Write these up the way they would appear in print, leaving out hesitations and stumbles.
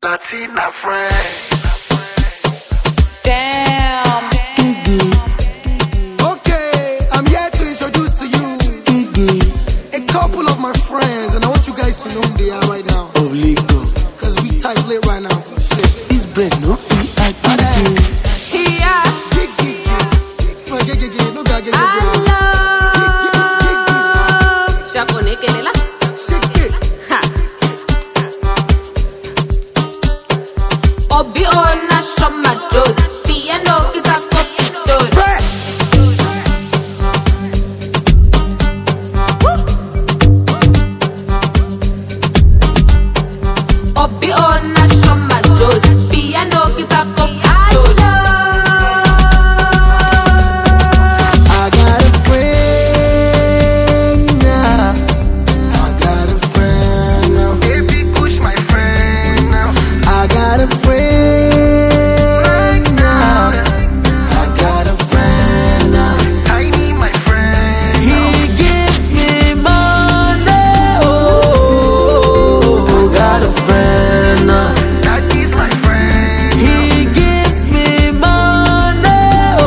Latina friend. Damn. Okay, I'm here to introduce to you a couple of my friends, and I want you guys to know who they are right now. Of Lagos, Cause we tight late right now. Shit. this bread no be Here. No guy get I love Shapone Kelela. Ha. Obi ona shoma dos. Piano kita kopitos. Obi ona shoma dos. Piano kita kopitos. I got a friend now. I got a friend now. Baby, push my friend now. I got a friend now. I got a friend now. Tiny, my friend. He gives me money. Oh, got a friend now. Daddy's my friend. He gives me money.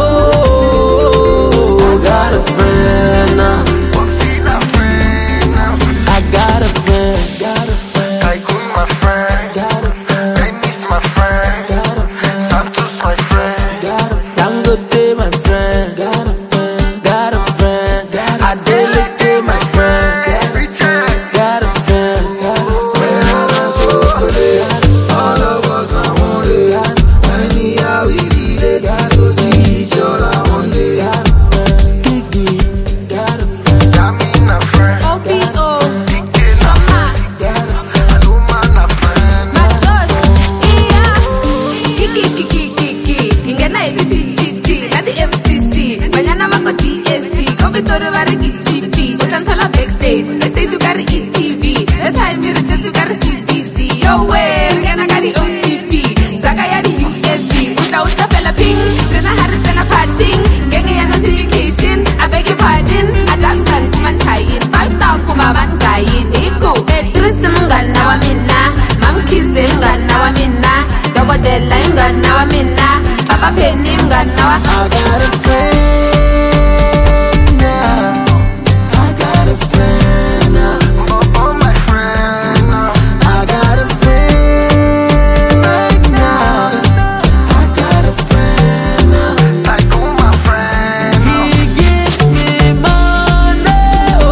Oh, got a friend now. Popsy, my friend now. I got a friend. Got a friend. Tycoon, my friend. Got a friend. Dennis, my friend. Got a friend. Santos, my friend. Got a friend. Dangote, my friend. Got a friend. Got a friend. Adeleke, my friend. Richard. Got a friend. Got a friend. all of us now one day. Anyhow we did it, to see each other one day. Got a friend. Gigi. Got a friend. Yami, my friend. OPO. Ike, na Shoma. Got a friend. Aluma, na friend. Machos. Iya. Kiki. Ingena IBTGT. Nadi FCC. Banyana mako DST. Kompitoro vari KGP. Utantala backstage. Backstage you got ETV. The time you return you got CBT. Yo way. Ingena got OTP. Saka ya USB. Uta fella ping. Tena hari tena padding. Genge ya notification. I beg your pardon. Adamkan kuman chayin. 5,000 kumaban kayin. Iko. Petrus mngana wa mina. Mamkize mngana wa mina. Dobodela mngana wa mina. Papa Penny mngana wa. I got a friend now. I got a friend now. Oh, my friend now. I got a friend right now. I got a friend now. Tycoon, my friend. He gives me money. Oh,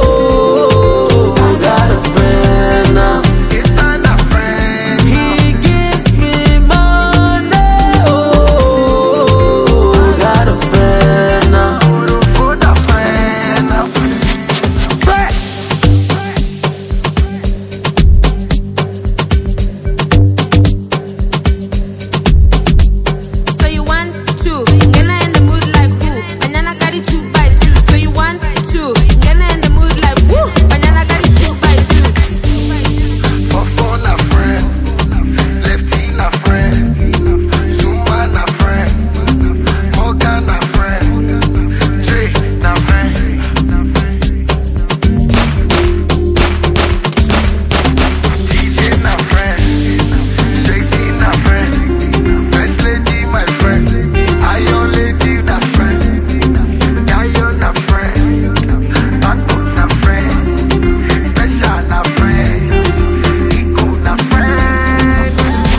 I got a friend now. It's not a friend. He gives me money. Oh, I got a friend now. Oh, the friend now. So you want to. Ngena in the mood like who? Banyana got it 2 by 2. So you want to. Ngena in the mood like who? Banyana got it 2 by 2. Fofo, na friend. Lefty, na friend. Zuma, na friend. Morgan, na friend. Dre, na friend. DJ, na friend. Shakesy, na friend. First lady, my friend. Iron lady, na friend. Gayo, na friend. Paco, na friend. Special, na friend. Iko, na friend.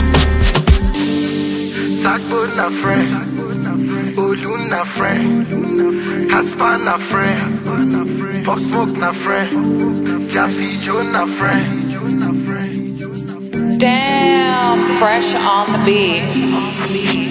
Tagbo, na friend. Olu, na friend. Haspa, na friend. Pop Smoke, na friend. Jaffi Joe, na friend. Damn, fresh on the beat.